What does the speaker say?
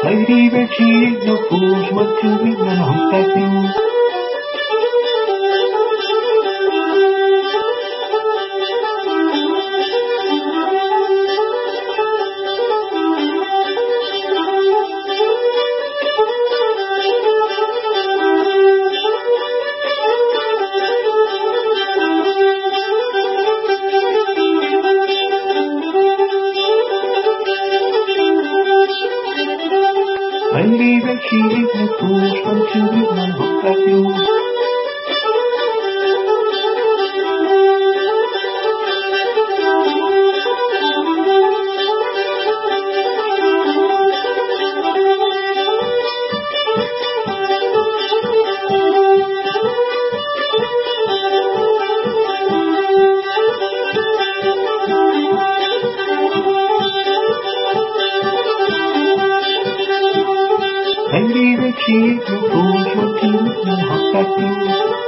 Lady Red, she ain't no fool, she went to meet on horseback mule. Lady Red, she ain't no fool, she went to meet on horseback mule. Lady Red, she ain't no fool, she went to meet on horseback mule.